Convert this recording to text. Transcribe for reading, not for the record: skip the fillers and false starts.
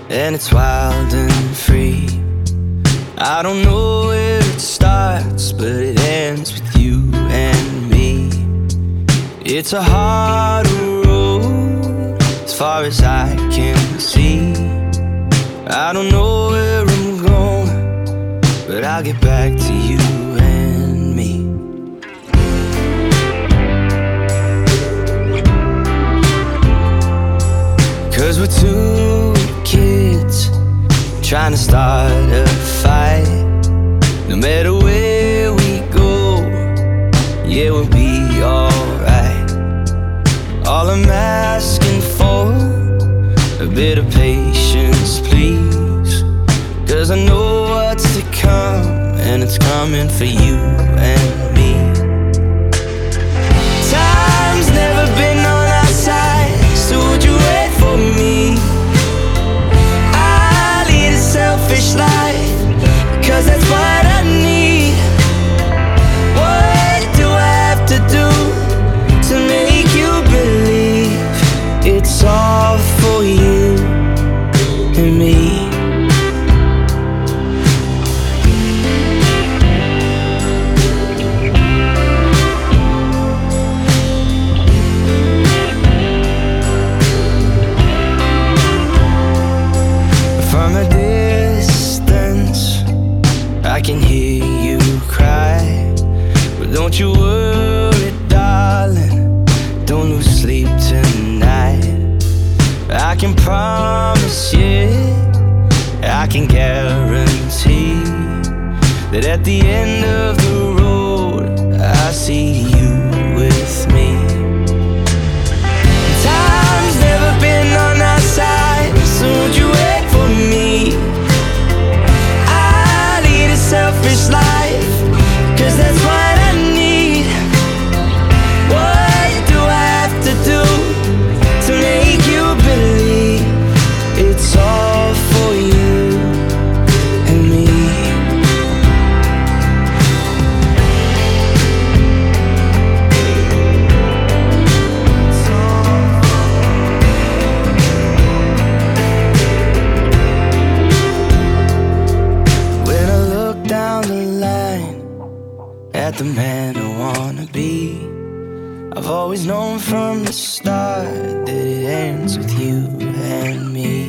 and it's wild and free. I don't know where it starts, but it ends with you and me. It's a harder road as far as I can see. I don't know where I'm going, but I'll get back to you and me. 'Cause we're two kids trying to start a fight. No matter where we go, yeah, we'll be alright. All I'm asking for, a bit of patience, please. 'Cause I know what's to come, and it's coming for you and me. Time's never been on our side, so would you wait for me? I lead a selfish life, 'cause that's what I need. What do I have to do to make you believe it's all for you and me? From a distance, I can hear you cry. But don't you worry, darling, don't lose sleep tonight. I can promise you, I can guarantee that at the end of the road, I see you with me. Time's never been on our side, so would you wait for me? I lead a selfish life, 'cause that's what I need. What do I have to do to make you believe it's all for you and me? When I look down the line at the man I wanna be, I've always known from the start that it ends with you and me.